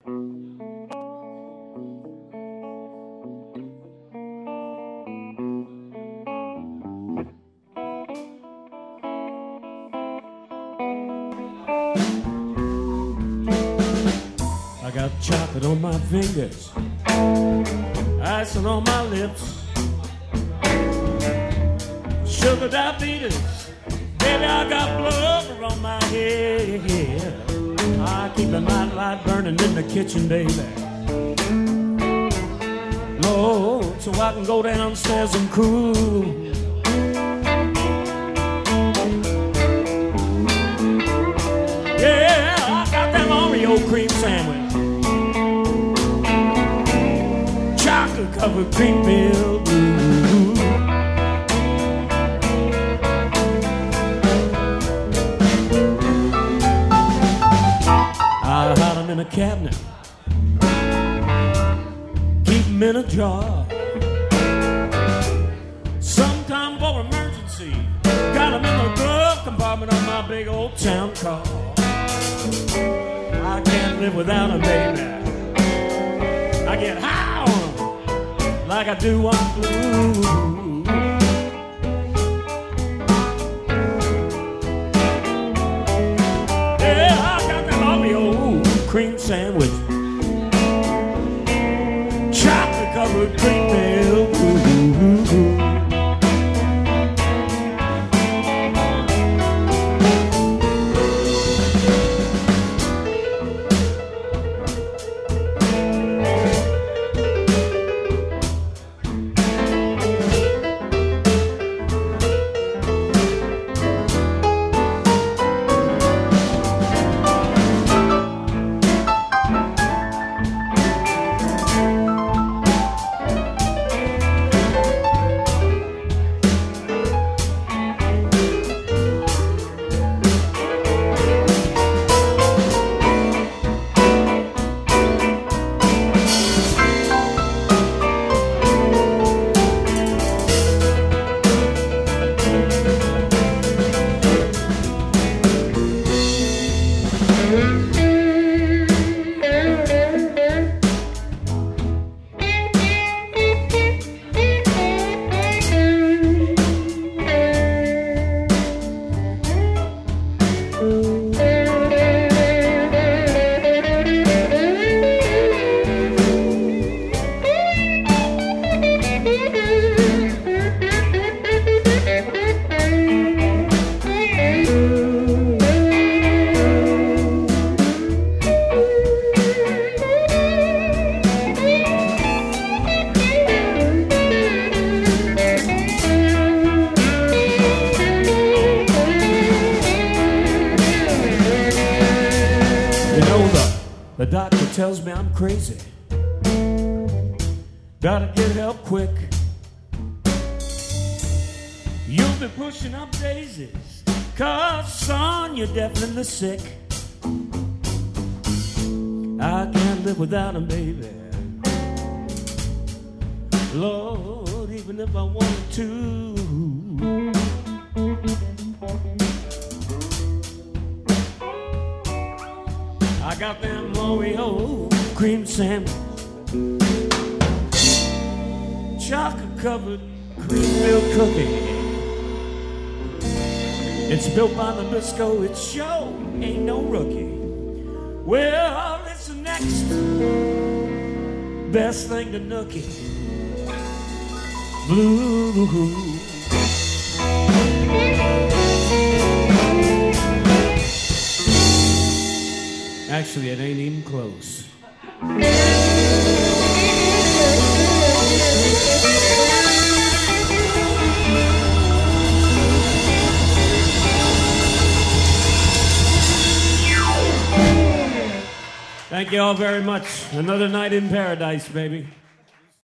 I got chocolate on my fingers, icing on my lips, sugar diabetes, baby, I got blood on my head. I keep the night light burning in the kitchen, baby, Lord, so I can go downstairs and cool. Yeah, I got that Oreo cream sandwich, chocolate-covered cream filled. I hide them in a cabinet, keep them in a jar. Sometime for emergency, got them in the glove compartment of my big old town car. I can't live without them, baby. I get high on them like I do on blue. Yeah, I got that Oreo cream sandwich, chocolate-covered cream milk. The doctor tells me I'm crazy, gotta get help quick. You'll be pushing up daisies, 'cause son, you're definitely sick. I can't live without him, baby, Lord, even if I wanted to. I got them Oreo cream sandwich, chocolate-covered cream milk cookie. It's built by Nabisco, it sure ain't no rookie. Well, it's the next best thing to nookie. Blue. Actually, it ain't even close. Thank you all very much. Another night in paradise, baby.